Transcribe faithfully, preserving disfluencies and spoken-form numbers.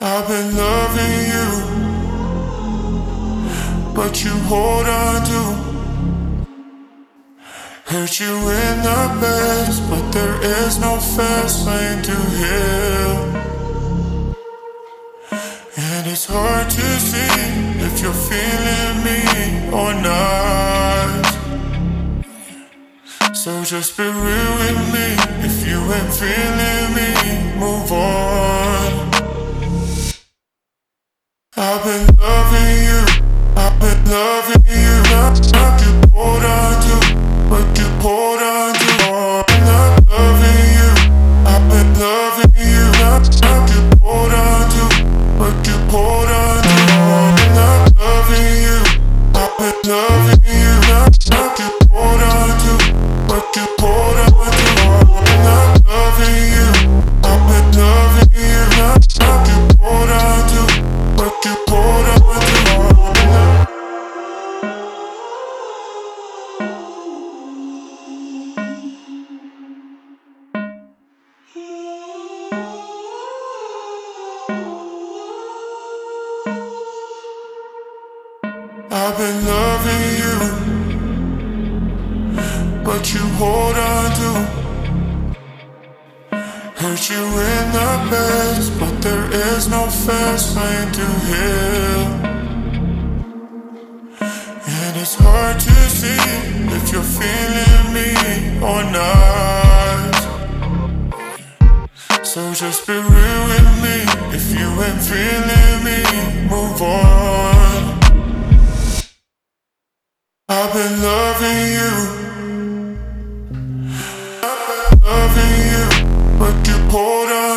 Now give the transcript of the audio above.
I've been loving you, but you hold on to. Hurt you in the best, but there is no fast lane to heal. And it's hard to see if you're feeling me or not. So just be real with me. If you ain't feeling me, move on. I've been loving you, I've been loving you. Not, not you hold on to, but you hold on to. I'm not loving you, I've been loving you. Not, not you hold on to, but you hold on to. I'm not loving you, I've been loving you. Not, not you hold on to, but you hold on to. I'm not loving you, I've been loving you. Not, not you hold on to, but you hold on to. I've been loving you, but you hold on to. Hurt you in the best, but there is no fast lane to heal. And it's hard to see if you're feeling me or not. So just be real with me. If you ain't feeling me, move on. I've been loving you, I've been loving you, but you hold on.